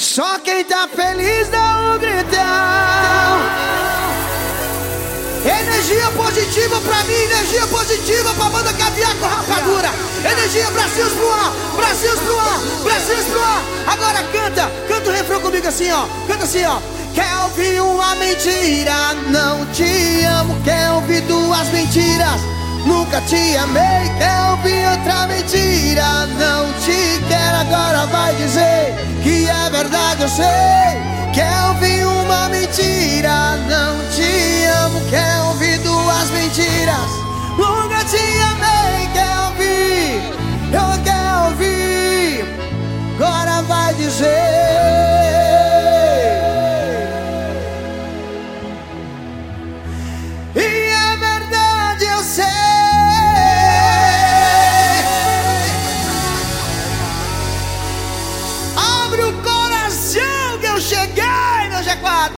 Só quem tá feliz dá um gritão. Energia positiva pra mim, energia positiva pra banda Caviar com Rapadura. Energia, bracinhos pro ar, bracinhos pro ar, bracinhos pro ar. Agora canta o refrão comigo assim, ó. Canta assim, ó. Quer ouvir uma mentira? Não te amo. Quer ouvir duas mentiras? Nunca te amei. Quer ouvir outra mentira? Não te quero. Agora vai dizer que é verdade, eu sei. Quer ouvir uma mentira? Não te amo. Quer ouvir duas mentiras? Nunca te amei. Quer ouvir? Eu quero